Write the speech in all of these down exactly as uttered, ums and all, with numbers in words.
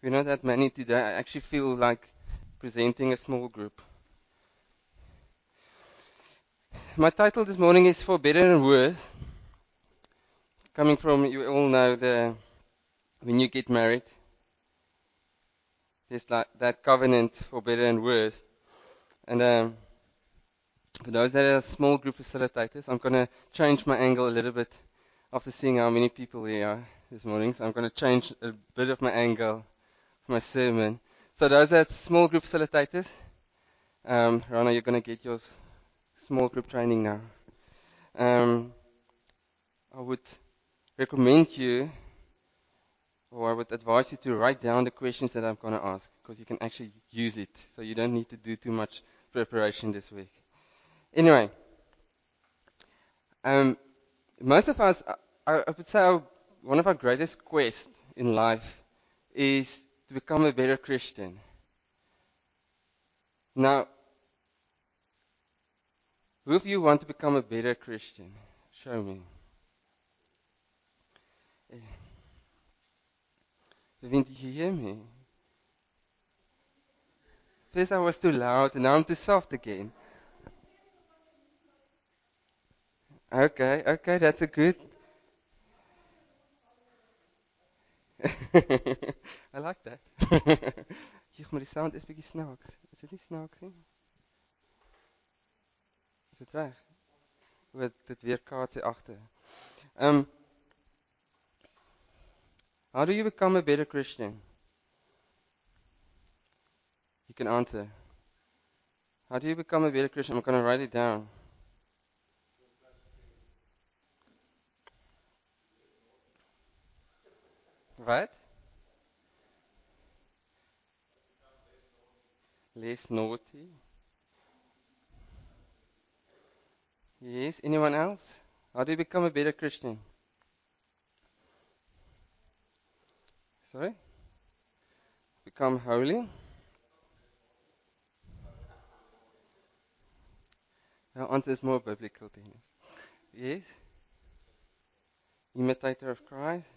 we're not that many today. I actually feel like presenting a small group. My title this morning is For Better and Worse. Coming from, you all know, the when you get married, there's like that covenant for better and worse. And um, for those that are small group facilitators, I'm going to change my angle a little bit after seeing how many people here are this morning. So I'm going to change a bit of my angle for my sermon. So those that are small group facilitators, um, Rana, you're going to get your small group training now. Um, I would recommend you, or I would advise you to write down the questions that I'm going to ask, because you can actually use it. So you don't need to do too much preparation this week. Anyway, um, most of us, I, I would say, our, one of our greatest quests in life is to become a better Christian. Now, who of you want to become a better Christian? Show me. Vivian, did you hear me? First I was too loud, and now I'm too soft again. Okay, okay, that's a good. I like that. Jyg, maar die sound is bietjie snaaks. Is dit nie snaaks nie? Is dit reg? Wat dit weer kaats hier agter. Um, how do you become a better Christian? You can answer. How do you become a better Christian? I'm going to write it down. What? Less naughty. Yes. Anyone else? How do you become a better Christian? Sorry? Become holy? Our answer is more biblical things. Yes? Imitator of Christ?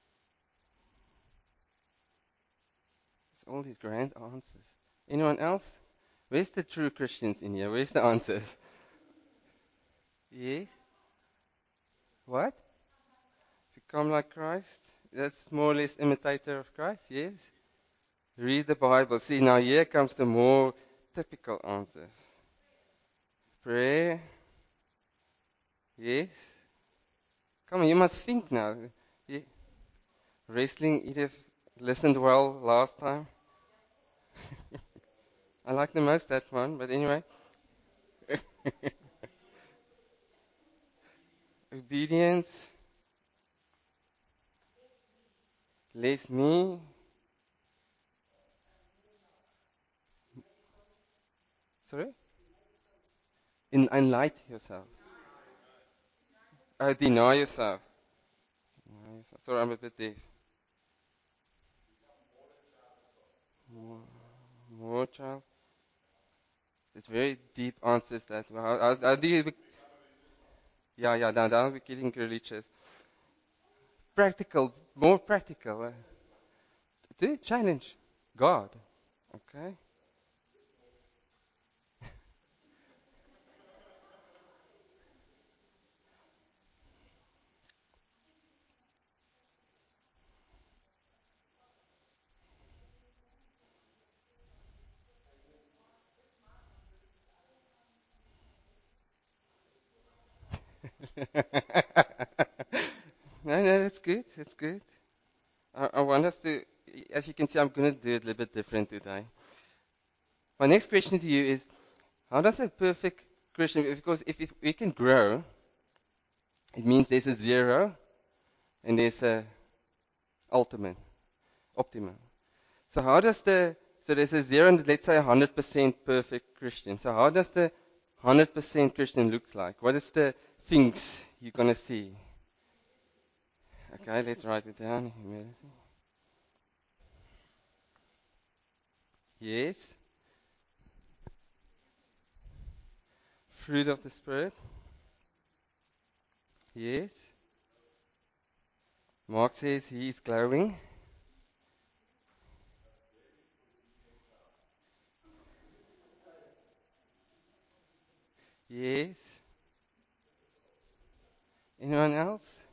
It's all these grand answers. Anyone else? Where's the true Christians in here? Where's the answers? Yes? What? Become like Christ? That's more or less imitator of Christ, yes? Read the Bible. See, now here comes the more typical answers. Prayer? Yes? Come on, you must think now. Yeah. Wrestling, Edith listened well last time. I like the most that one, but anyway. Obedience. Less me. Sorry? In, enlighten yourself. Uh, deny yourself. Deny yourself. Sorry, I'm a bit deaf. More, more child. It's very deep answers that. How, how, how do you? Be, yeah, yeah. Now, now we're getting religious. Practical, more practical. Uh, do challenge God. Okay. No, no, that's good. That's good. I, I want us to, as you can see, I'm going to do it a little bit different today. My next question to you is, how does a perfect Christian, because if, if we can grow, it means there's a zero and there's a ultimate, optimum. So how does the, so there's a zero and let's say a one hundred percent perfect Christian. So how does the one hundred percent Christian look like? What is the things you're going to see? Okay, let's write it down. Yes. Fruit of the Spirit. Yes. Mark says he is glowing. Yes. Anyone else?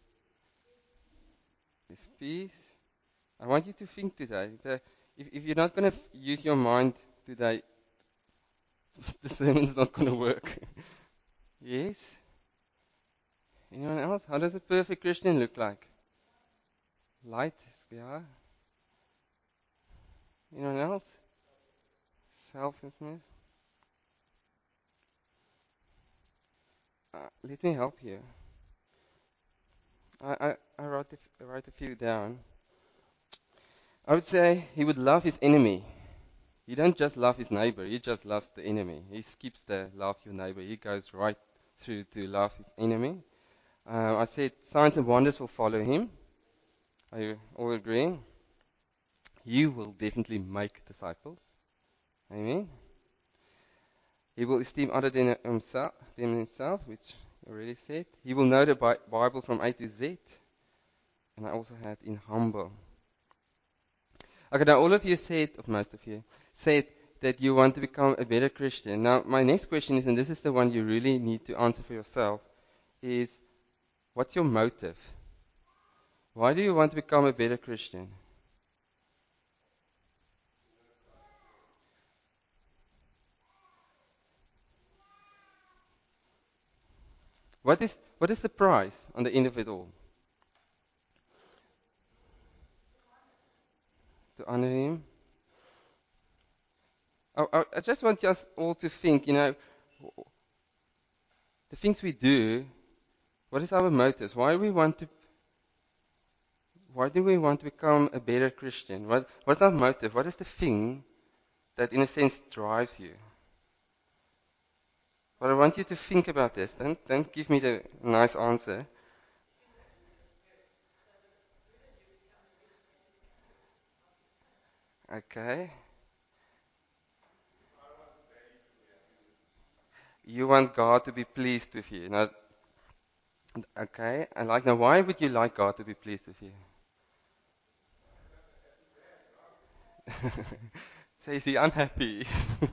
Yes, peace. I want you to think today. The, if, if you're not going to f- use your mind today, the sermon's not going to work. Yes. Anyone else? How does a perfect Christian look like? Light. Yeah. Anyone else? Selflessness. Uh, let me help you. I, I, I wrote, a f- I wrote a few down. I would say he would love his enemy. He don't just love his neighbor, he just loves the enemy. He skips the love your neighbor. He goes right through to love his enemy. Uh, I said signs and wonders will follow him. Are you all agreeing? You will definitely make disciples. Amen. He will esteem other than himself, than himself, which I already said. He will know the Bi- Bible from A to Z. And I also had in humble. Okay, now all of you said, or most of you, said that you want to become a better Christian. Now, my next question is, and this is the one you really need to answer for yourself, is what's your motive? Why do you want to become a better Christian? What is what is the price on the end of it all? To honor Him? I, I, I just want us all to think, you know, the things we do. What is our motives? Why we want to? Why do we want to become a better Christian? What what's our motive? What is the thing that, in a sense, drives you? But I want you to think about this. Don't don't give me the nice answer. Okay. You want God to be pleased with you. Now, okay. I like now. Why would you like God to be pleased with you? So is he unhappy?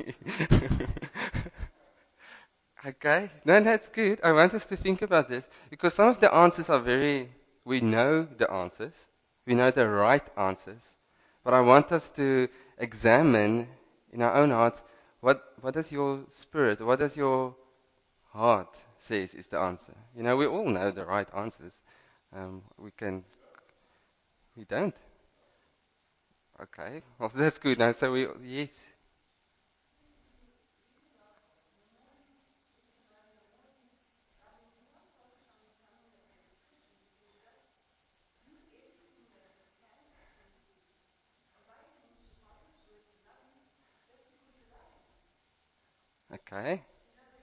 Okay, no, that's good. I want us to think about this because some of the answers are very, we know the answers, we know the right answers, but I want us to examine in our own hearts what, what does your spirit, what does your heart says is the answer. You know, we all know the right answers. Um, we can, we don't. Okay, well, that's good. Now, so we, yes. Okay.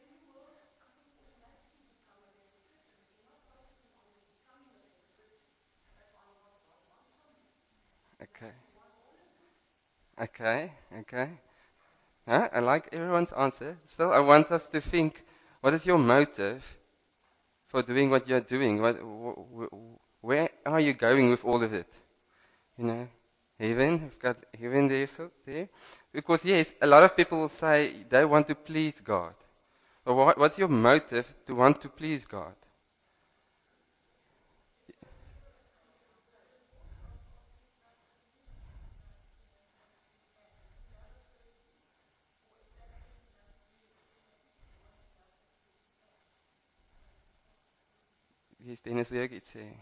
Okay. Okay. Okay. Huh? I like everyone's answer. Still, I want us to think, what is your motive for doing what you're doing? What, wh- wh- where are you going with all of it? You know, heaven, we've got heaven there, so there. Because yes, a lot of people will say they want to please God. But what, what's your motive to want to please God? Yes, Dennis, wil jy ook iets sê?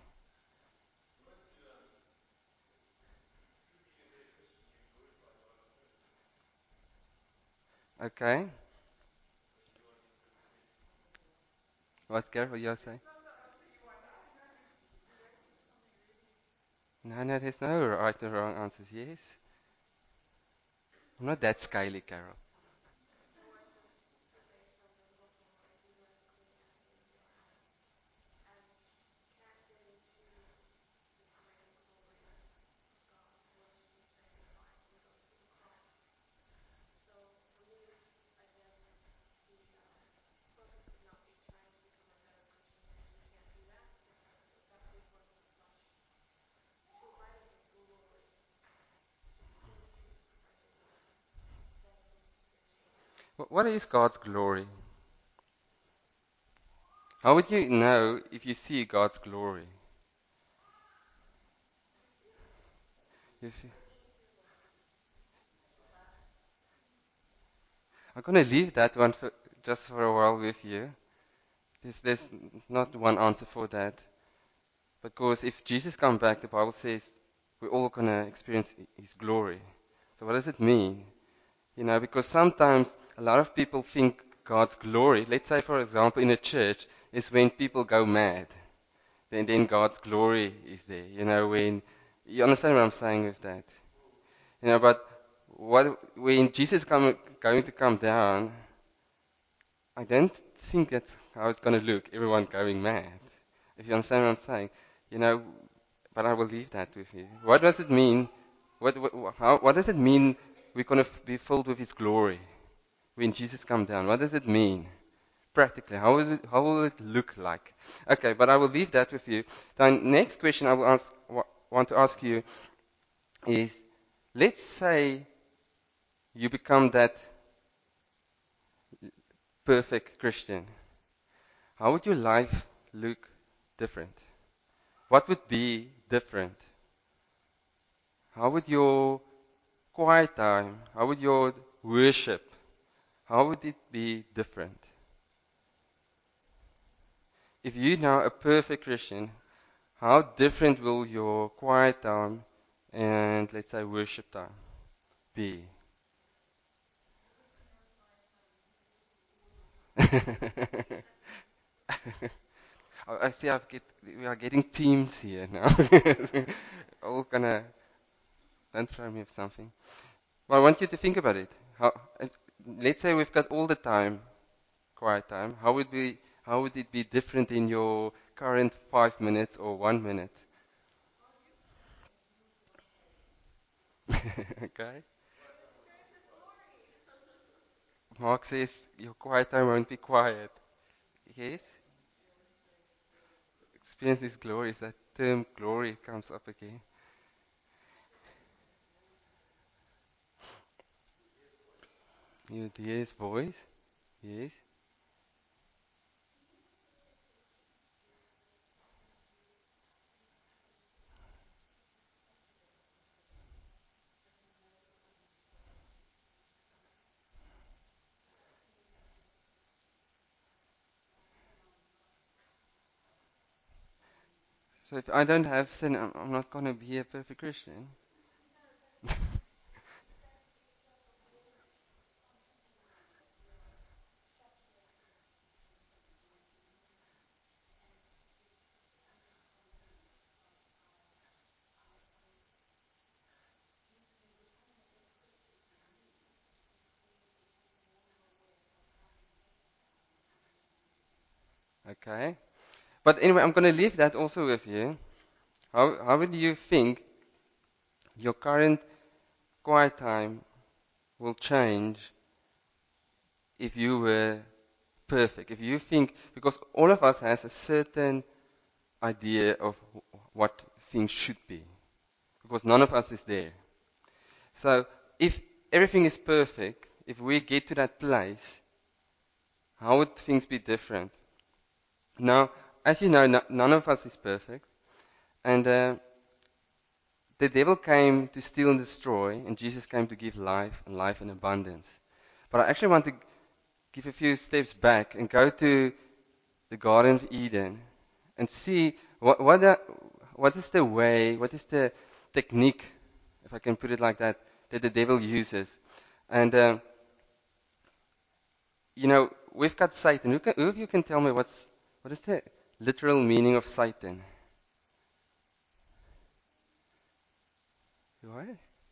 Okay. Wat Carol wil jy sê? No, no, there's no right or wrong answers. Yes. I'm not that scaly, Carol. Wh- What is God's glory? How would you know if you see God's glory? If you, I'm going to leave that one for, just for a while with you. There's, there's not one answer for that. Because if Jesus comes back, the Bible says we're all going to experience his glory. So what does it mean? You know, because sometimes a lot of people think God's glory, let's say for example in a church, is when people go mad. Then, then God's glory is there. You know, when, you understand what I'm saying with that? You know, but what, when Jesus come, going to come down, I don't think that's how it's going to look, everyone going mad. If you understand what I'm saying. You know, but I will leave that with you. What does it mean? What, what, how, what does it mean we're going to be filled with his glory when Jesus comes down? What does it mean? Practically, how will, it, how will it look like? Okay, but I will leave that with you. The next question I will ask, want to ask you is, let's say you become that perfect Christian. How would your life look different? What would be different? How would your quiet time, how would your worship, how would it be different? If you're now a perfect Christian, how different will your quiet time and, let's say, worship time be? I see I've get, we are getting teams here now. All gonna, don't throw me with something. Well, I want you to think about it. How, let's say we've got all the time, quiet time. How would we, how would it be different in your current five minutes or one minute? Okay. Mark says your quiet time won't be quiet. Yes. Experience His glory. That term glory comes up again. You hear His voice. Yes. So if I don't have sin, I'm, I'm not going to be a perfect Christian. Okay. But anyway, I'm going to leave that also with you. How, how would you think your current quiet time will change if you were perfect? If you think, because all of us has a certain idea of what things should be, because none of us is there. So if everything is perfect, if we get to that place, how would things be different? Now, as you know, no, none of us is perfect, and uh, the devil came to steal and destroy, and Jesus came to give life and life in abundance. But I actually want to give a few steps back and go to the Garden of Eden and see what what, the, what is the way, what is the technique, if I can put it like that, that the devil uses. And uh, you know, we've got Satan. Who, can, who of you can tell me what's what is the literal meaning of Satan? What?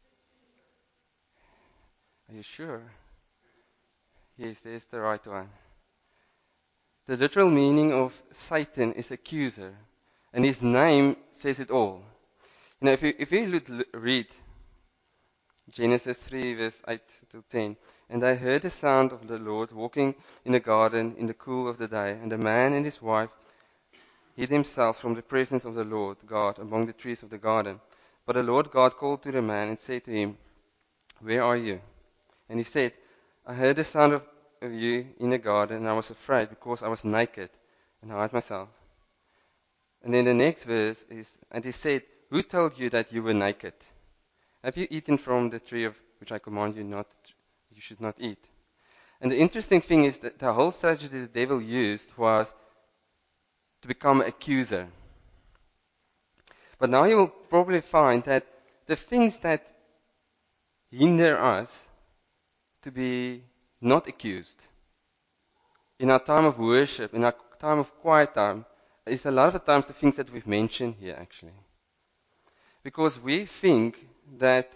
Are you sure? Yes, there's the right one. The literal meaning of Satan is accuser, and his name says it all. You know, if you if you look, read Genesis three, verse eight to ten, and I heard the sound of the Lord walking in the garden in the cool of the day, and the man and his wife hid himself from the presence of the Lord God among the trees of the garden. But the Lord God called to the man and said to him, where are you? And he said, I heard the sound of, of you in the garden, and I was afraid because I was naked, and hide myself. And then the next verse is, and he said, who told you that you were naked? Have you eaten from the tree of which I command you not, you should not eat? And the interesting thing is that the whole strategy the devil used was to become an accuser. But now you will probably find that the things that hinder us to be not accused in our time of worship, in our time of quiet time, is a lot of the times the things that we've mentioned here actually. Because we think that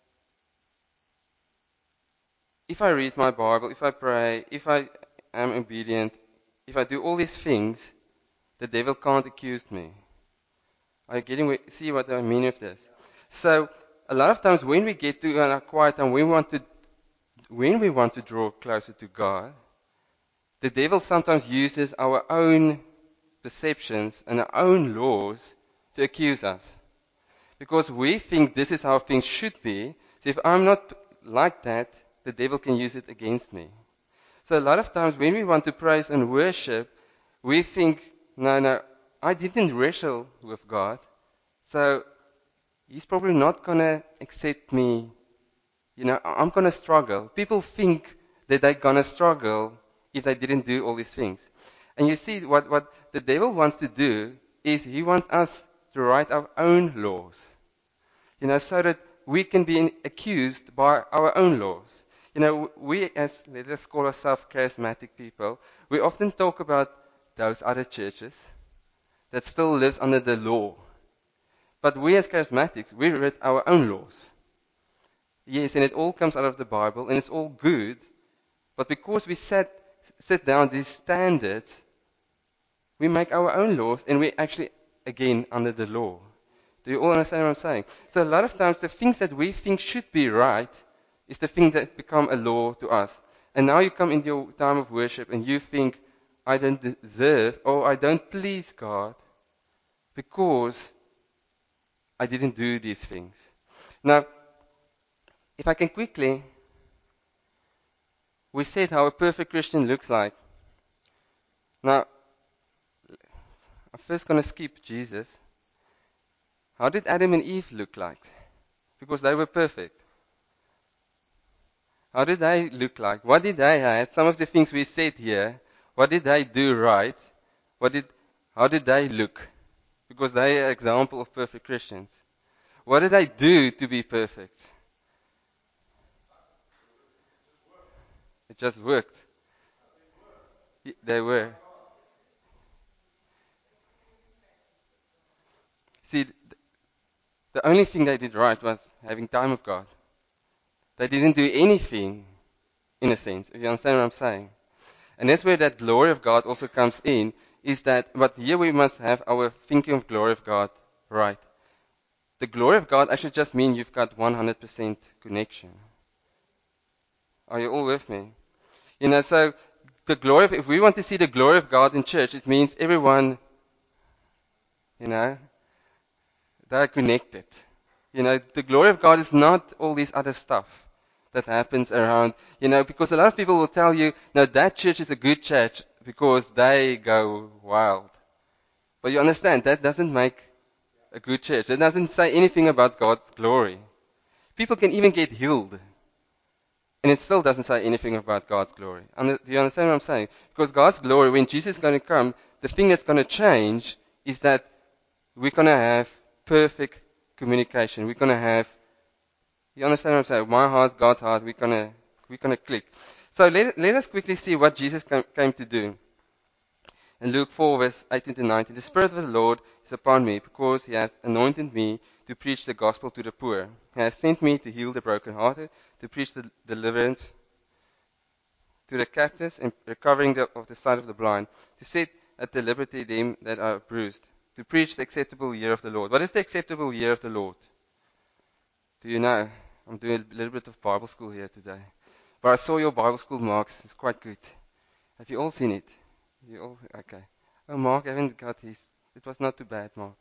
if I read my Bible, if I pray, if I am obedient, if I do all these things, the devil can't accuse me. Are you getting, see what I mean with this? So, a lot of times when we get to a quiet time, we want to, when we want to draw closer to God, the devil sometimes uses our own perceptions and our own laws to accuse us. Because we think this is how things should be. So if I'm not like that, the devil can use it against me. So a lot of times when we want to praise and worship, we think, no, no, I didn't wrestle with God, so he's probably not going to accept me. You know, I'm going to struggle. People think that they're going to struggle if they didn't do all these things. And you see, what, what the devil wants to do is he wants us to write our own laws. You know, so that we can be accused by our own laws. You know, we as, let us call ourselves charismatic people, we often talk about those other churches that still lives under the law. But we as charismatics, we read our own laws. Yes, and it all comes out of the Bible, and it's all good. But because we set, set down these standards, we make our own laws, and we're actually, again, under the law. Do you all understand what I'm saying? So a lot of times, the things that we think should be right is the thing that become a law to us. And now you come into your time of worship, and you think, I don't deserve, or I don't please God, because I didn't do these things. Now, if I can quickly, we said how a perfect Christian looks like. Now, I'm first going to skip Jesus. How did Adam and Eve look like? Because they were perfect. How did they look like? What did they have? Some of the things we said here, what did they do right? What did, how did they look? Because they are an example of perfect Christians. What did they do to be perfect? It just worked. They were. See, the only thing they did right was having time with God. They didn't do anything, in a sense, if you understand what I'm saying. And that's where that glory of God also comes in, is that, but here we must have our thinking of glory of God right. The glory of God actually just means you've got one hundred percent connection. Are you all with me? You know, so the glory of, if we want to see the glory of God in church, it means everyone, you know, they're connected. You know, the glory of God is not all this other stuff that happens around, you know, because a lot of people will tell you, no, that church is a good church because they go wild. But you understand, that doesn't make a good church. It doesn't say anything about God's glory. People can even get healed, and it still doesn't say anything about God's glory. Do you understand what I'm saying? Because God's glory, when Jesus is going to come, the thing that's going to change is that we're going to have perfect communication. We're going to have, you understand what I'm saying? My heart, God's heart, we're going to, we're going to click. So let, let us quickly see what Jesus came, came to do. In Luke four, verse eighteen to nineteen, the Spirit of the Lord is upon me, because He has anointed me to preach the gospel to the poor. He has sent me to heal the brokenhearted, to preach the deliverance to the captives, and recovering the, of the sight of the blind, to set at the liberty them that are bruised, to preach the acceptable year of the Lord. What is the acceptable year of the Lord? Do you know? I'm doing a little bit of Bible school here today. But I saw your Bible school marks. It's quite good. Have you all seen it? You all okay? Oh, Mark, I haven't got his. It was not too bad, Mark.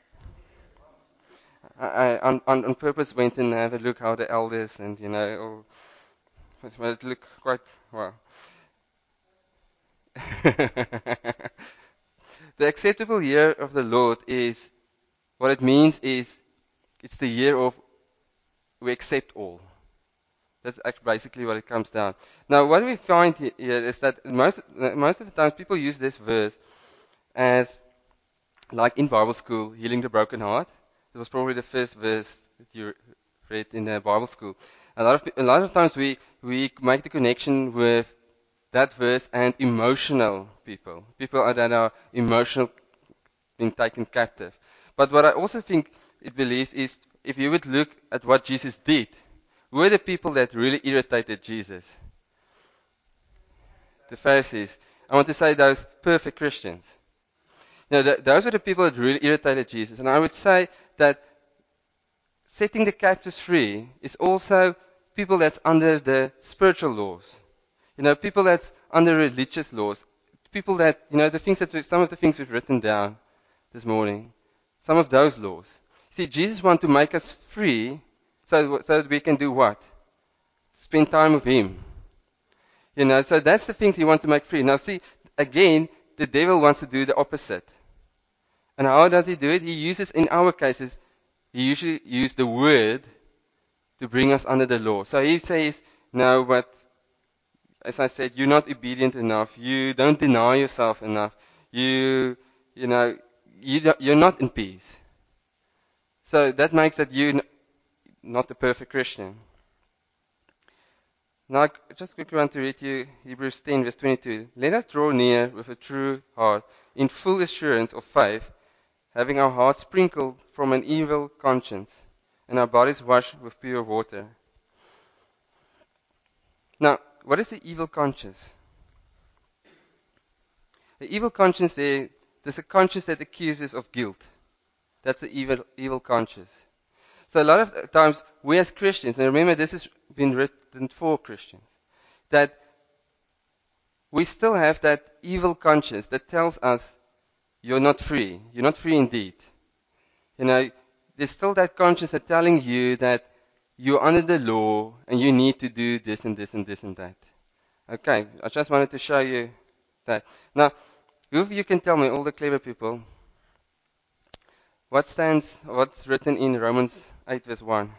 I, I on, on on purpose went and had a look how the elders and you know, all, but it looked quite well. The acceptable year of the Lord is, what it means is, it's the year of we accept all. That's actually basically what it comes down. Now, what we find he- here is that most most of the time people use this verse as, like in Bible school, healing the broken heart. It was probably the first verse that you read in the Bible school. A lot of pe- a lot of times we we make the connection with that verse and emotional people, people are- that are emotional, being taken captive. But what I also think it believes is, if you would look at what Jesus did, who were the people that really irritated Jesus? The Pharisees. I want to say those perfect Christians. You know, th- those were the people that really irritated Jesus. And I would say that setting the captives free is also people that's under the spiritual laws. You know, people that's under religious laws. People that, you know, the things that we, some of the things we've written down this morning. Some of those laws. See, Jesus wants to make us free so, so that we can do what? Spend time with Him. You know, so that's the things He wants to make free. Now, see, again, the devil wants to do the opposite. And how does he do it? He uses, in our cases, he usually uses the word to bring us under the law. So he says, no, but as I said, you're not obedient enough. You don't deny yourself enough. You, you know, you don't- you're not in peace. So that makes that you n- not a perfect Christian. Now, I just quickly want to read you Hebrews ten, verse twenty-two. Let us draw near with a true heart, in full assurance of faith, having our hearts sprinkled from an evil conscience and our bodies washed with pure water. Now, what is the evil conscience? The evil conscience there, there's a conscience that accuses of guilt. That's the evil, evil conscience. So a lot of times we as Christians, and remember this has been written for Christians, that we still have that evil conscience that tells us you're not free. You're not free indeed. You know, there's still that conscience that telling you that you're under the law and you need to do this and this and this and that. Okay, I just wanted to show you that. Now, who of you can tell me, all the clever people, what stands, what's written in Romans eight verse one?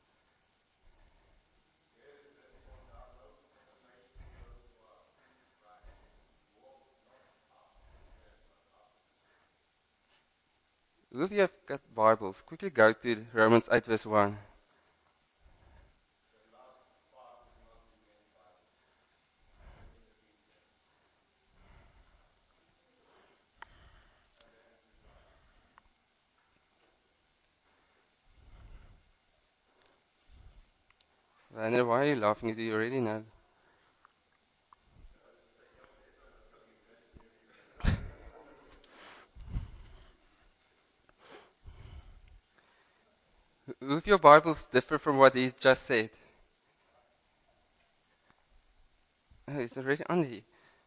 Who of you have got Bibles? Quickly go to Romans eight verse one. Werner, why are you laughing? Do you already know? Who of your Bibles differ from what he's just said? Oh, it's already on here.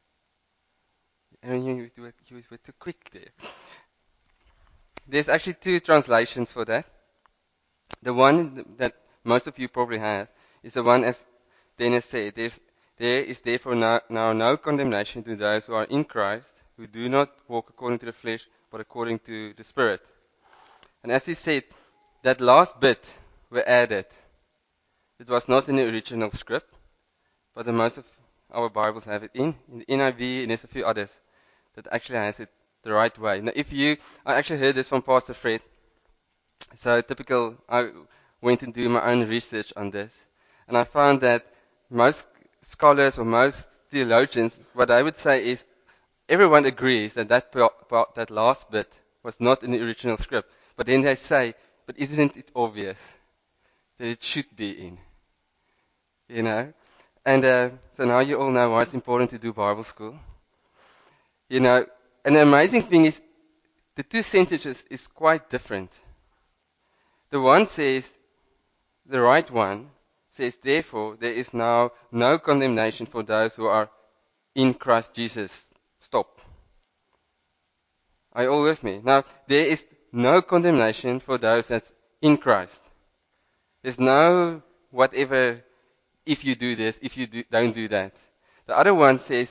And you, you, were, you were too quick there. There's actually two translations for that. The one that most of you probably have is the one as Dennis said. There's, there is therefore now, now no condemnation to those who are in Christ, who do not walk according to the flesh, but according to the Spirit. And as he said, that last bit were added. It was not in the original script, but the most of our Bibles have it in, in the N I V, and there's a few others that actually has it the right way. Now, if you, I actually heard this from Pastor Fred. So typical, I went and do my own research on this, and I found that most scholars or most theologians, what I would say is, everyone agrees that that, part, part, that last bit was not in the original script. But then they say, but isn't it obvious that it should be in? You know? And uh, so now you all know why it's important to do Bible school. You know, and the amazing thing is, the two sentences is quite different. The one says, the right one says, therefore, there is now no condemnation for those who are in Christ Jesus. Stop. Are you all with me? Now, there is no condemnation for those that's in Christ. There's no whatever if you do this, if you do, don't do that. The other one says,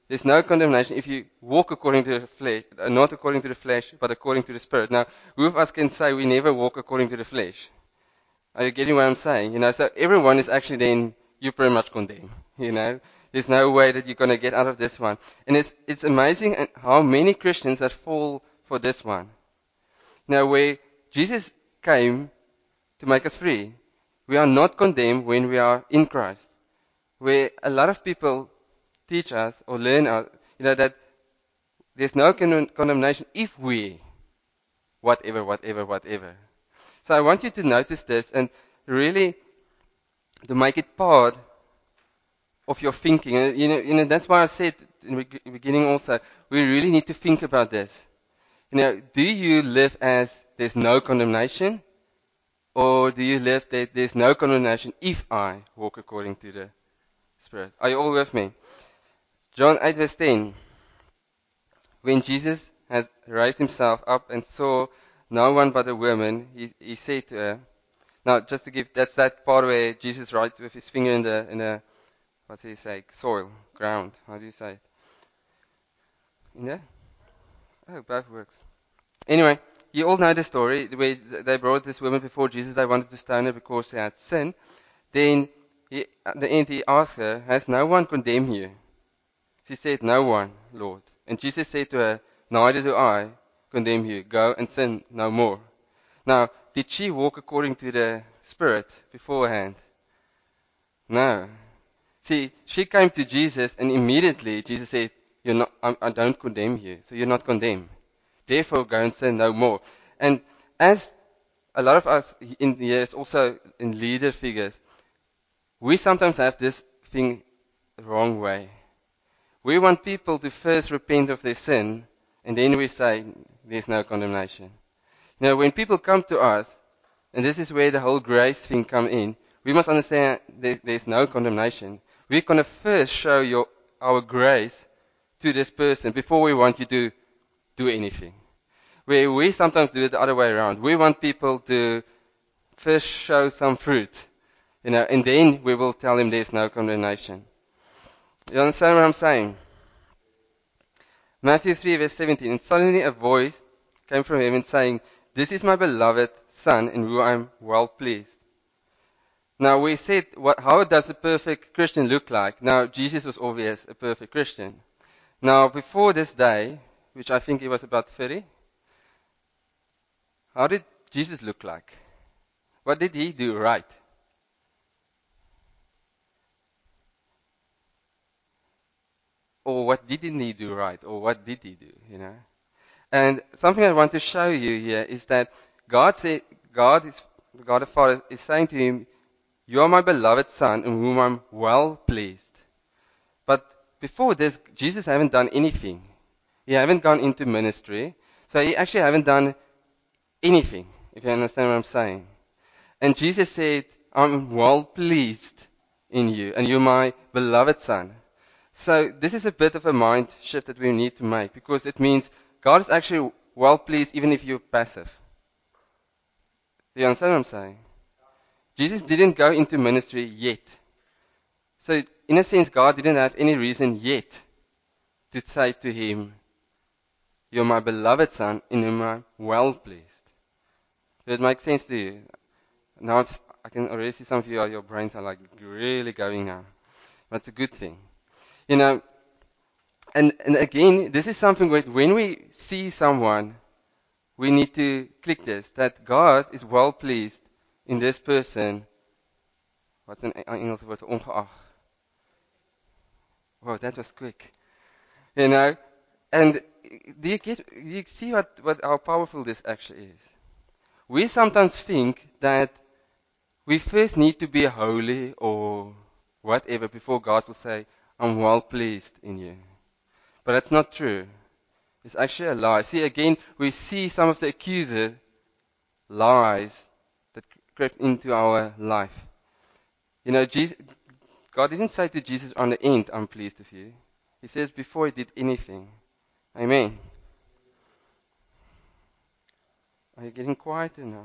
there's no condemnation if you walk according to the flesh, uh, not according to the flesh, but according to the Spirit. Now, who of us can say we never walk according to the flesh? Are you getting what I'm saying? You know, so everyone is actually then, you pretty much condemned. You know, there's no way that you're going to get out of this one. And it's, it's amazing how many Christians that fall for this one. Now, where Jesus came to make us free, we are not condemned when we are in Christ. Where a lot of people teach us or learn us, you know, that there's no con- condemnation if we, whatever, whatever, whatever. So I want you to notice this and really to make it part of your thinking. And, you know, you know, that's why I said in the beginning also, we really need to think about this. You know, do you live as there's no condemnation? Or do you live that there's no condemnation if I walk according to the Spirit? Are you all with me? John eight verse ten. When Jesus has raised himself up and saw no one but a woman, he, he said to her, now just to give, that's that part where Jesus writes with his finger in the, in the, what's he say, soil, ground, how do you say it? In there? Oh, both works. Anyway, you all know the story where they brought this woman before Jesus. They wanted to stone her because she had sinned. Then, he, at the end, he asked her, has no one condemned you? She said, no one, Lord. And Jesus said to her, neither do I condemn you. Go and sin no more. Now, did she walk according to the Spirit beforehand? No. See, she came to Jesus and immediately Jesus said, you're not, I, I don't condemn you, so you're not condemned. Therefore, go and sin no more. And as a lot of us in here, also in leader figures, we sometimes have this thing the wrong way. We want people to first repent of their sin, and then we say, there's no condemnation. Now, when people come to us, and this is where the whole grace thing comes in, we must understand there, there's no condemnation. We're going to first show your, our grace to this person before we want you to do anything. Where we sometimes do it the other way around. We want people to first show some fruit, you know, and then we will tell them there's no condemnation. You understand what I'm saying? Matthew three verse seventeen, and suddenly a voice came from heaven saying, this is my beloved Son in whom I am well pleased. Now we said, what, how does a perfect Christian look like? Now Jesus was obvious a perfect Christian. Now before this day, which I think he was about thirty, how did Jesus look like? What did he do right? Or what didn't he do right? Or what did he do, you know? And something I want to show you here is that God said, God is, God the Father is saying to him, you are my beloved Son in whom I'm well pleased. But before this, Jesus haven't done anything. He haven't gone into ministry. So he actually haven't done anything, if you understand what I'm saying. And Jesus said, I'm well pleased in you, and you're my beloved Son. So this is a bit of a mind shift that we need to make, because it means God is actually well pleased even if you're passive. Do you understand what I'm saying? Jesus didn't go into ministry yet. So in a sense, God didn't have any reason yet to say to him, you're my beloved Son in whom I'm well pleased. Does it make sense to you? Now I've, I can already see some of you, your brains are like really going now. That's a good thing. You know, and, and again, this is something where when we see someone, we need to click this, that God is well pleased in this person. What's an Engels word for ongeacht? Wow, that was quick. You know, and do you get, do you see what, what, how powerful this actually is? We sometimes think that we first need to be holy or whatever before God will say, I'm well pleased in you. But that's not true. It's actually a lie. See, again, we see some of the accuser lies that crept into our life. You know, Jesus, God didn't say to Jesus on the end, I'm pleased with you. He said before he did anything. Amen. Are you getting quieter now?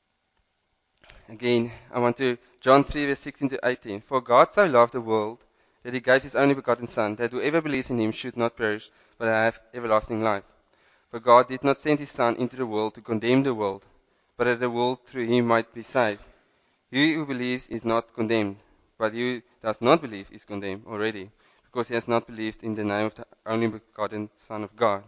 Again, I want to, John three, verse sixteen to eighteen. For God so loved the world that he gave his only begotten Son, that whoever believes in him should not perish, but have everlasting life. For God did not send his Son into the world to condemn the world, but that the world through him might be saved. He who believes is not condemned, but he who does not believe is condemned already, because he has not believed in the name of the only begotten Son of God.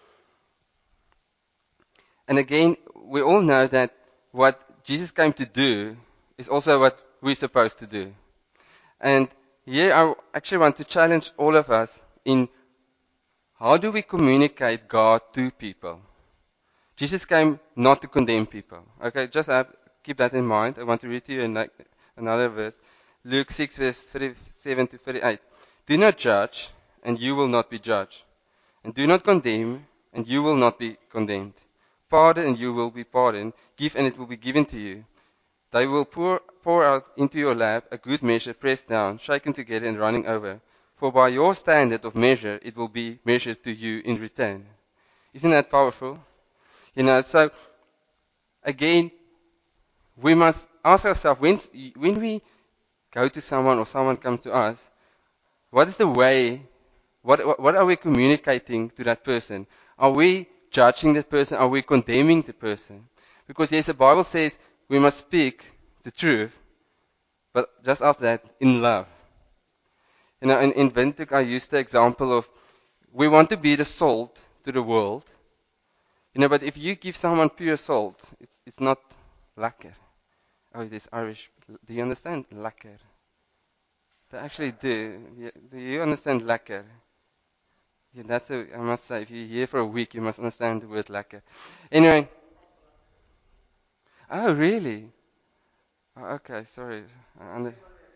And again, we all know that what Jesus came to do is also what we're supposed to do. And here I actually want to challenge all of us in how do we communicate God to people? Jesus came not to condemn people. Okay, just have, keep that in mind. I want to read to you an- another verse. Luke six, verse thirty-seven to thirty-eight. Do not judge, and you will not be judged. And do not condemn, and you will not be condemned. Pardon, and you will be pardoned. Give, and it will be given to you. They will pour, pour out into your lap a good measure, pressed down, shaken together, and running over. For by your standard of measure, it will be measured to you in return. Isn't that powerful? You know, so again, we must ask ourselves, when, when we go to someone or someone comes to us, what is the way, what, what, what are we communicating to that person? Are we judging that person? Are we condemning the person? Because yes, the Bible says we must speak the truth, but just after that, in love. You know, in, in Windhoek, I used the example of we want to be the salt to the world. You know, but if you give someone pure salt, it's it's not lekker. Oh, it is Irish. Do you understand lekker? They actually do. Yeah, do you understand lekker? Yeah, that's a, I must say, if you're here for a week, you must understand the word lekker. Anyway. Oh, really? Oh, okay, sorry. I under-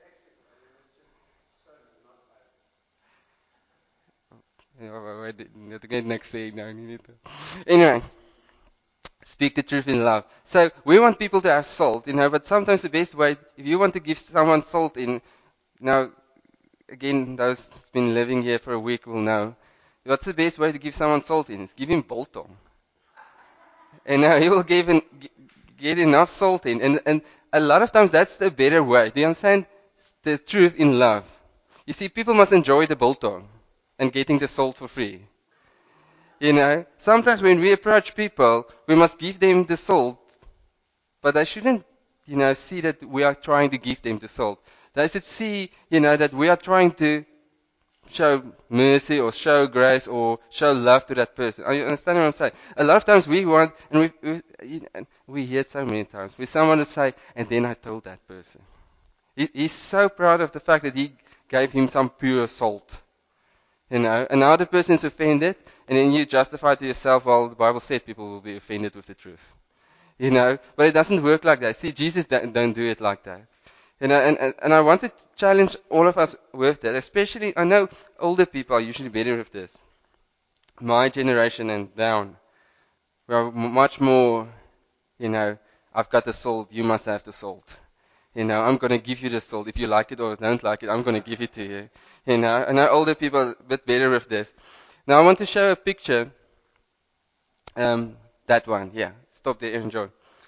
Yeah, well, wait, wait, wait, wait, next thing. No, you need to. Anyway. Speak the truth in love. So we want people to have salt, you know, but sometimes the best way, if you want to give someone salt in, now, again, those who's been living here for a week will know, what's the best way to give someone salt in? Is give him biltong. And now he will give an, g- get enough salt in. And, and a lot of times that's the better way. Do you understand? The truth in love. You see, people must enjoy the biltong and getting the salt for free. You know, sometimes when we approach people, we must give them the salt, but they shouldn't, you know, see that we are trying to give them the salt. They should see, you know, that we are trying to show mercy or show grace or show love to that person. Are you understand what I'm saying? A lot of times we want, and we we, you know, we hear it so many times, we someone to say, and then I told that person. He, he's so proud of the fact that he gave him some pure salt. You know, and now the person is offended, and then you justify to yourself, well, the Bible said people will be offended with the truth. You know, but it doesn't work like that. See, Jesus don't, don't do it like that. You know, and, and, and I want to challenge all of us with that, especially, I know older people are usually better with this. My generation and down, we are m- much more, you know, I've got the salt, you must have the salt. You know, I'm going to give you the salt. If you like it or don't like it, I'm going to give it to you. You know, and our older people are a bit better with this. Now I want to show a picture. Um, that one, yeah. Stop there, enjoy.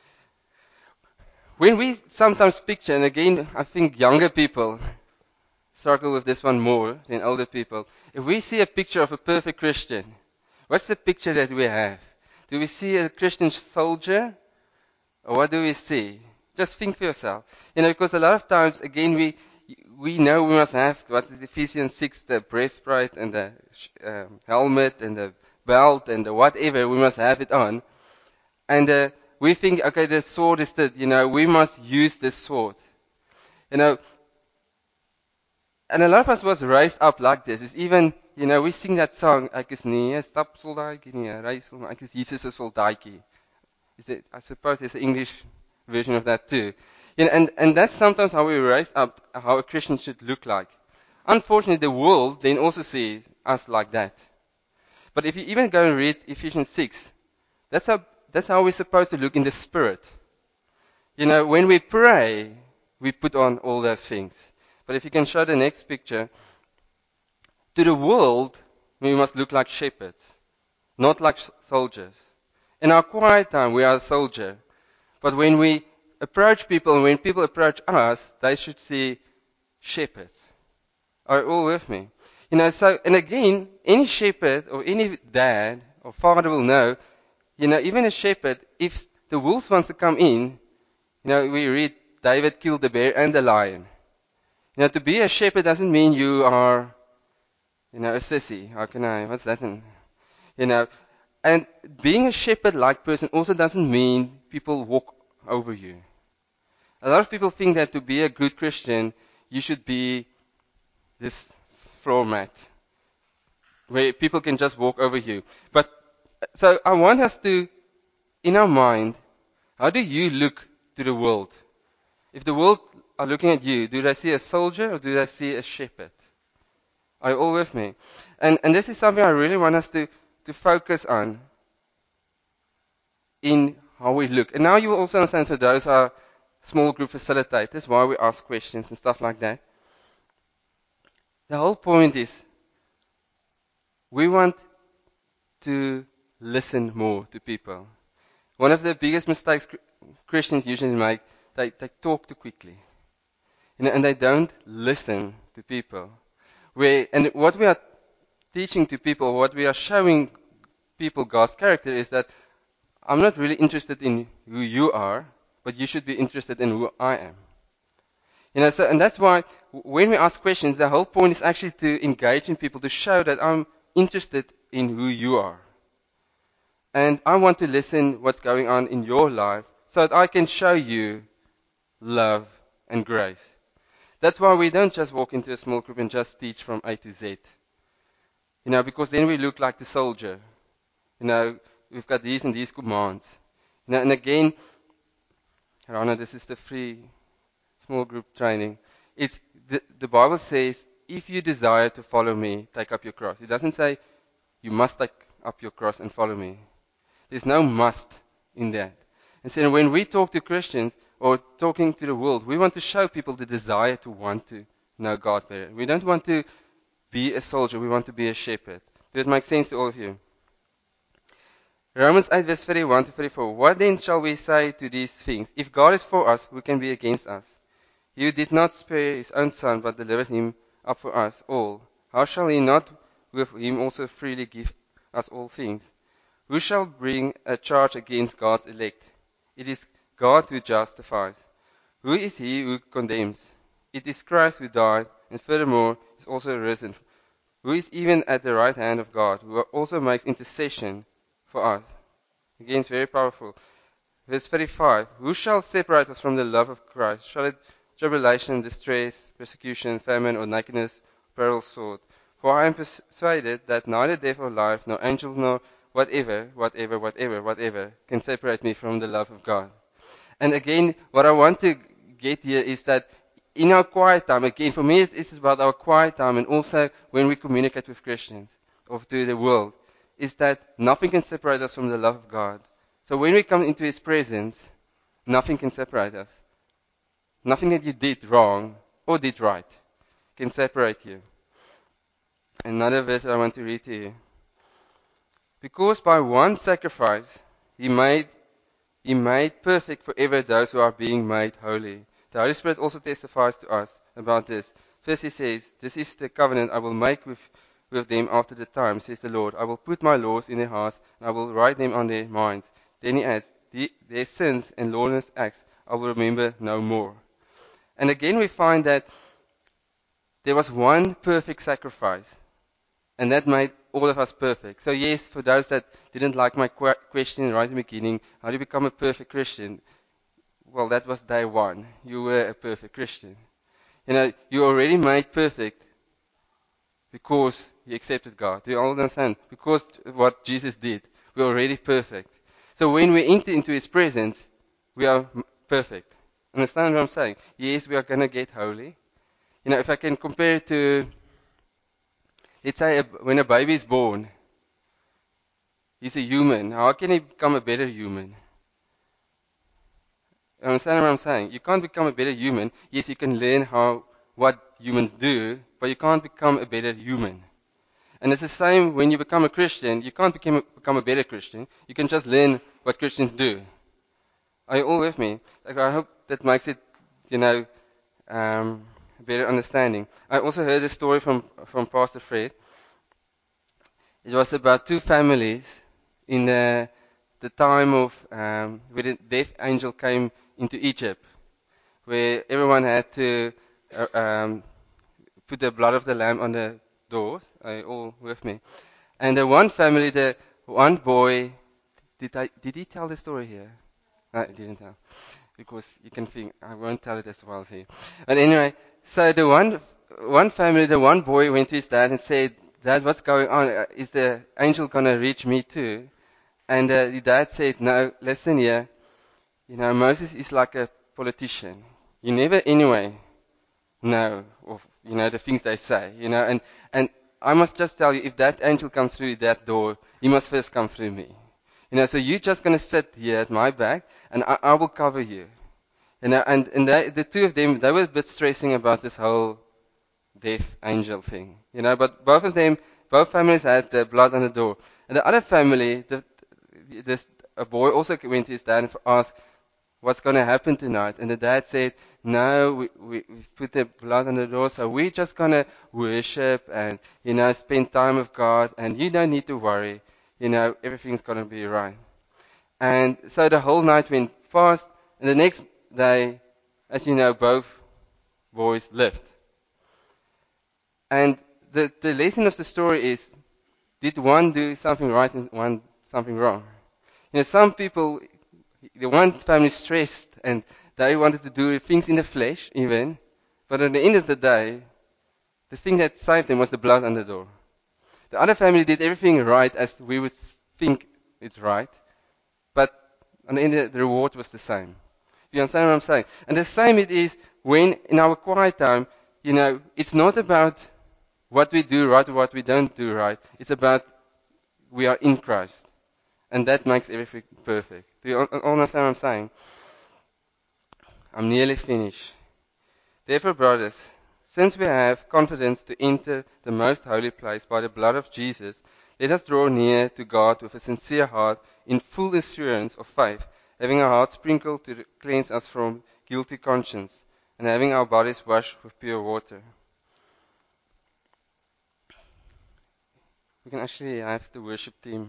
When we sometimes picture, and again, I think younger people struggle with this one more than older people. If we see a picture of a perfect Christian, what's the picture that we have? Do we see a Christian soldier? Or what do we see? Just think for yourself. You know, because a lot of times, again, we we know we must have what is Ephesians six, the breastplate and the um, helmet and the belt and the whatever. We must have it on, and uh, we think, okay, the sword is the, you know, we must use this sword. You know, and a lot of us was raised up like this. It's even, you know, we sing that song, ek is nie 'n stapsoldaatjie nie, 'n reissoldaat, ek is Jesus 'n soldaatjie. Is that, I suppose there's an English version of that too. You know, and, and that's sometimes how we raise up how a Christian should look like. Unfortunately, the world then also sees us like that. But if you even go and read Ephesians six, that's how, that's how we're supposed to look in the spirit. You know, when we pray, we put on all those things. But if you can show the next picture, to the world, we must look like shepherds, not like soldiers. In our quiet time, we are a soldier. But when we approach people, and when people approach us, they should see shepherds. Are you all with me? You know, so, and again, any shepherd or any dad or father will know, you know, even a shepherd, if the wolves wants to come in, you know, we read David killed the bear and the lion. You know, to be a shepherd doesn't mean you are, you know, a sissy. How can I, what's that? In, you know, and being a shepherd-like person also doesn't mean people walk over you. A lot of people think that to be a good Christian, you should be this floor mat where people can just walk over you. But so I want us to, in our mind, how do you look to the world? If the world are looking at you, do they see a soldier or do they see a shepherd? Are you all with me? And and this is something I really want us to, to focus on in how we look. And now you will also understand for those who are small group facilitators why we ask questions and stuff like that. The whole point is we want to listen more to people. One of the biggest mistakes Christians usually make, they, they talk too quickly. You know, and they don't listen to people. We, and what we are teaching to people, what we are showing people God's character is that I'm not really interested in who you are, but you should be interested in who I am. You know, so, and that's why when we ask questions, the whole point is actually to engage in people, to show that I'm interested in who you are. And I want to listen what's going on in your life so that I can show you love and grace. That's why we don't just walk into a small group and just teach from A to Z. You know, because then we look like the soldier. You know, we've got these and these commands. You know, and again, Rana, this is the free small group training. It's the, the Bible says, if you desire to follow me, take up your cross. It doesn't say you must take up your cross and follow me. There's no must in that. And so when we talk to Christians or talking to the world, we want to show people the desire to want to know God better. We don't want to be a soldier. We want to be a shepherd. Does it make sense to all of you? Romans eight verse thirty-one to thirty-four. What then shall we say to these things? If God is for us, who can be against us? He who did not spare his own son, but delivered him up for us all, how shall he not with him also freely give us all things? Who shall bring a charge against God's elect? It is God who justifies. Who is he who condemns? It is Christ who died, and furthermore is also risen, who is even at the right hand of God, who also makes intercession for us. Again, it's very powerful. Verse thirty-five. Who shall separate us from the love of Christ? Shall it tribulation, distress, persecution, famine, or nakedness, peril, sword? For I am persuaded that neither death or life, nor angels, nor whatever, whatever, whatever, whatever, can separate me from the love of God. And again, what I want to get here is that in our quiet time, again, for me, it is about our quiet time and also when we communicate with Christians or to the world, is that nothing can separate us from the love of God. So when we come into His presence, nothing can separate us. Nothing that you did wrong or did right can separate you. Another verse that I want to read to you. Because by one sacrifice he made he made perfect forever those who are being made holy. The Holy Spirit also testifies to us about this. First he says, this is the covenant I will make with, with them after the time, says the Lord. I will put my laws in their hearts, and I will write them on their minds. Then he adds, the, their sins and lawless acts I will remember no more. And again we find that there was one perfect sacrifice, and that made all of us perfect. So yes, for those that didn't like my qu- question right in the beginning, how do you become a perfect Christian? Well, that was day one. You were a perfect Christian. You know, you already made perfect because you accepted God. Do you all understand? Because what Jesus did, we're already perfect. So when we enter into His presence, we are perfect. Understand what I'm saying? Yes, we are going to get holy. You know, if I can compare it to, let's say, a, when a baby is born, he's a human. How can he become a better human? You understand what I'm saying? You can't become a better human. Yes, you can learn how what humans do, but you can't become a better human. And it's the same when you become a Christian. You can't become a, become a better Christian. You can just learn what Christians do. Are you all with me? Like, I hope that makes it, you know, um, better understanding. I also heard a story from, from Pastor Fred. It was about two families in the, the time of um, when the death angel came into Egypt, where everyone had to uh, um, put the blood of the lamb on the doors. Are you all with me? And the one family, the one boy, did I did he tell the story here? No, he didn't tell. Because you can think, I won't tell it as well as he. But anyway, so the one one family, the one boy went to his dad and said, Dad, what's going on? Uh, Is the angel going to reach me too? And uh, the dad said, no, listen here. You know, Moses is like a politician. You never anyway know of, you know, the things they say, you know, and, and I must just tell you, if that angel comes through that door, he must first come through me. You know, so you're just going to sit here at my back and I, I will cover you. You know, and, and they, the two of them, they were a bit stressing about this whole death angel thing. You know, but both of them, both families had the blood on the door. And the other family, the, this, a boy also went to his dad and asked, what's going to happen tonight? And the dad said, no, we, we, we've put the blood on the door, so we're just going to worship and, you know, spend time with God, and you don't need to worry. You know, everything's going to be right. And so the whole night went fast, and the next day, as you know, both boys lived. And the, the lesson of the story is, did one do something right and one something wrong? You know, some people, the one family stressed and they wanted to do things in the flesh even, but at the end of the day, the thing that saved them was the blood on the door. The other family did everything right as we would think it's right, but on the end the reward was the same. You understand what I'm saying? And the same it is when in our quiet time, you know, it's not about what we do right or what we don't do right. It's about we are in Christ. And that makes everything perfect. Do you all understand what I'm saying? I'm nearly finished. Therefore, brothers, since we have confidence to enter the most holy place by the blood of Jesus, let us draw near to God with a sincere heart in full assurance of faith, having our hearts sprinkled to cleanse us from guilty conscience, and having our bodies washed with pure water. We can actually have the worship team.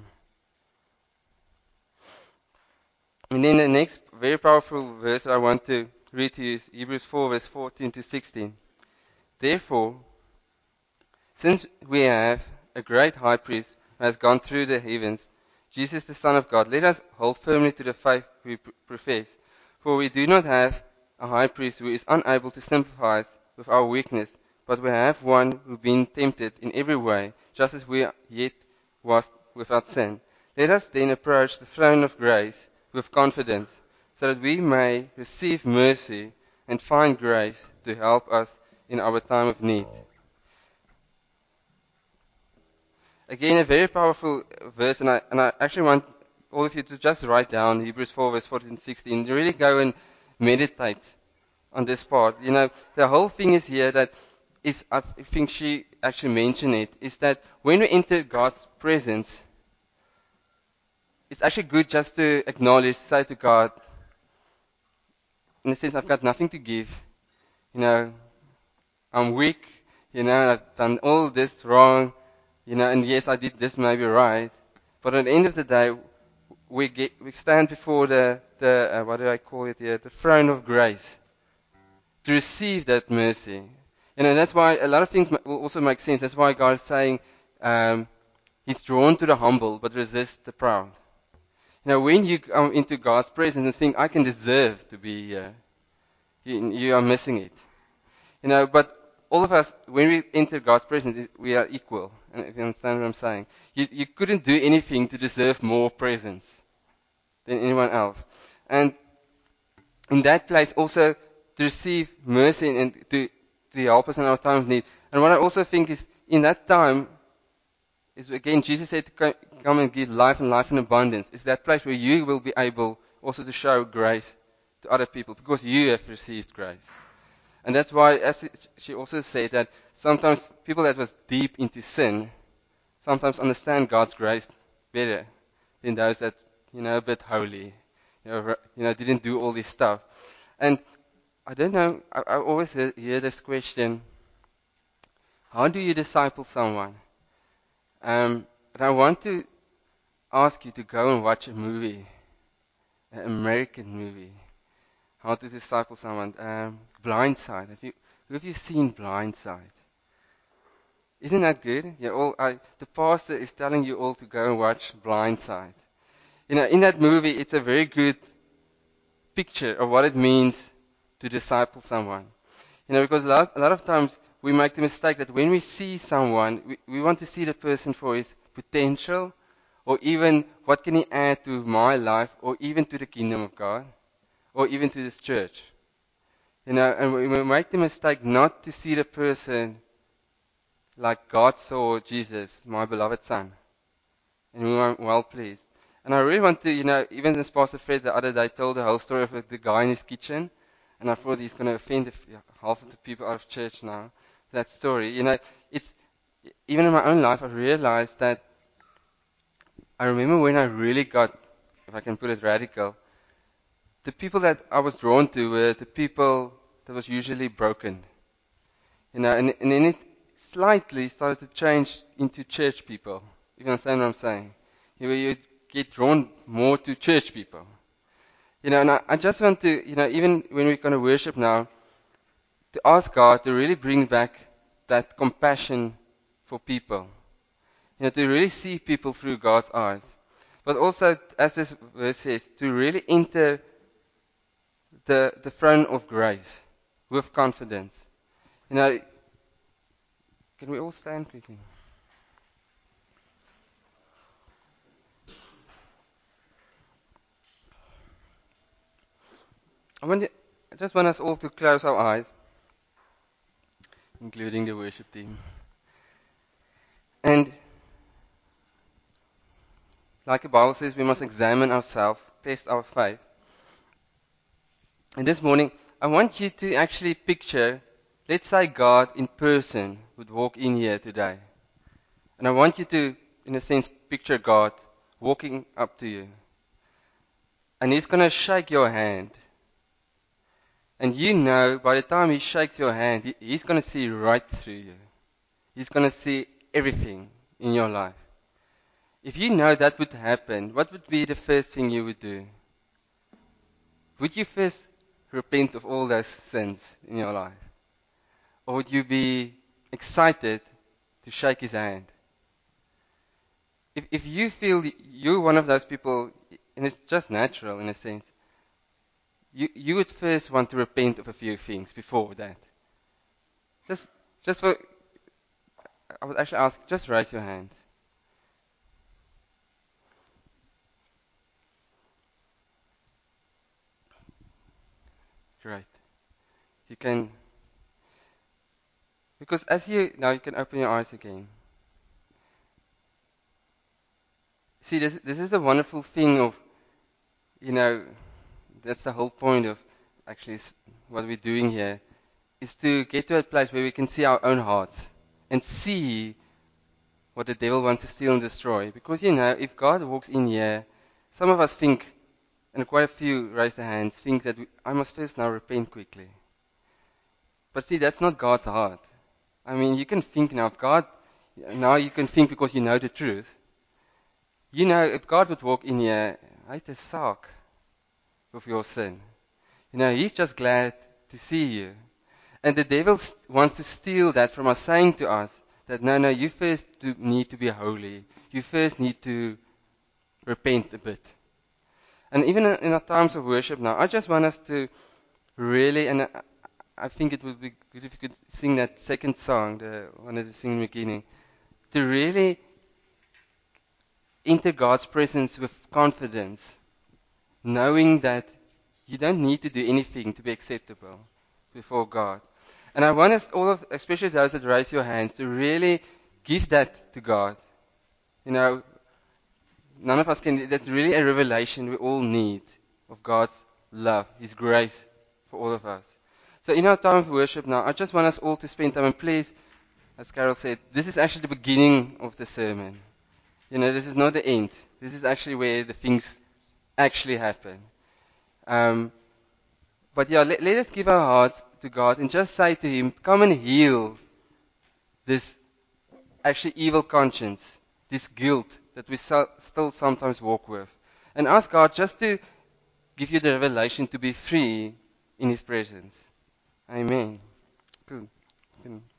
And then the next very powerful verse that I want to read to you is Hebrews four, verse fourteen to sixteen. Therefore, since we have a great high priest who has gone through the heavens, Jesus the Son of God, let us hold firmly to the faith we profess. For we do not have a high priest who is unable to sympathize with our weakness, but we have one who been tempted in every way, just as we yet was without sin. Let us then approach the throne of grace with confidence, so that we may receive mercy and find grace to help us in our time of need. Again, a very powerful verse, and I, and I actually want all of you to just write down Hebrews four, verse fourteen and sixteen. Really go and meditate on this part. You know, the whole thing is here that is, I think she actually mentioned it, is that when we enter God's presence, it's actually good just to acknowledge, say to God, in a sense, I've got nothing to give. You know, I'm weak. You know, I've done all this wrong. You know, and yes, I did this maybe right. But at the end of the day, we get, we stand before the, the uh, what do I call it here, the throne of grace to receive that mercy. You know, that's why a lot of things will also make sense. That's why God is saying, um, He's drawn to the humble, but resists the proud. You know, when you come into God's presence and think, I can deserve to be here, you, you are missing it. You know, but all of us, when we enter God's presence, we are equal. If you understand what I'm saying. You, you couldn't do anything to deserve more presence than anyone else. And in that place also to receive mercy and to, to help us in our time of need. And what I also think is, in that time, is again, Jesus said to come and give life and life in abundance. It's that place where you will be able also to show grace to other people because you have received grace. And that's why, as she also said, that sometimes people that was deep into sin sometimes understand God's grace better than those that, you know, a bit holy, you know, you know, didn't do all this stuff. And I don't know, I, I always hear, hear this question, how do you disciple someone? Um, and I want to ask you to go and watch a movie, an American movie, how to disciple someone. Um, Blindside. Have you, have you seen Blindside? Isn't that good? Yeah, all, I, the pastor is telling you all to go and watch Blindside. You know, in that movie, it's a very good picture of what it means to disciple someone. You know, because a lot, a lot of times we make the mistake that when we see someone, we, we want to see the person for his potential, or even what can he add to my life, or even to the kingdom of God, or even to this church. You know, and we, we make the mistake not to see the person like God saw Jesus, my beloved son, and we are well pleased. And I really want to, you know, even as Pastor Fred the other day told the whole story of the guy in his kitchen, and I thought he's going to offend half of the people out of church now. That story, you know, it's even in my own life, I realized that I remember when I really got, if I can put it radical, the people that I was drawn to were the people that was usually broken, you know, and, and then it slightly started to change into church people. You understand what I'm saying? You, you get drawn more to church people. You know, and I, I just want to, you know, even when we're going to worship now, to ask God to really bring back that compassion for people. You know, to really see people through God's eyes. But also, as this verse says, to really enter the, the throne of grace with confidence. You know, can we all stand quickly? I, want to, I just want us all to close our eyes, including the worship team. And like the Bible says, we must examine ourselves, test our faith. And this morning, I want you to actually picture, let's say God in person would walk in here today. And I want you to, in a sense, picture God walking up to you. And He's going to shake your hand. And you know, by the time He shakes your hand, he, He's going to see right through you. He's going to see everything in your life. If you know that would happen, what would be the first thing you would do? Would you first repent of all those sins in your life? Or would you be excited to shake His hand? If, if you feel you're one of those people, and it's just natural in a sense, you, you would first want to repent of a few things before that. Just, just for, I would actually ask, just raise your hand. Great. You can, because as you, now you can open your eyes again. See, this, this is the wonderful thing of, you know, that's the whole point of actually what we're doing here, is to get to a place where we can see our own hearts and see what the devil wants to steal and destroy. Because, you know, if God walks in here, some of us think, and quite a few raise their hands, think that we, I must first now repent quickly. But see, that's not God's heart. I mean, you can think now, if God, now you can think because you know the truth. You know, if God would walk in here, I'd a sock of your sin. You know, He's just glad to see you. And the devil wants to steal that from us, saying to us that, no, no, you first do need to be holy. You first need to repent a bit. And even in our times of worship now, I just want us to really, and I, I think it would be good if you could sing that second song, the one that we sing in the beginning, to really enter God's presence with confidence, knowing that you don't need to do anything to be acceptable before God. And I want us all of, especially those that raise your hands, to really give that to God. You know, none of us can, that's really a revelation we all need of God's love, His grace for all of us. So in our time of worship now, I just want us all to spend time, and please, as Carol said, this is actually the beginning of the sermon. You know, this is not the end. This is actually where the things actually happen. Um, But yeah, let, let us give our hearts to God and just say to Him, come and heal this actually evil conscience, this guilt that we so, still sometimes walk with. And ask God just to give you the revelation to be free in His presence. Amen. Cool.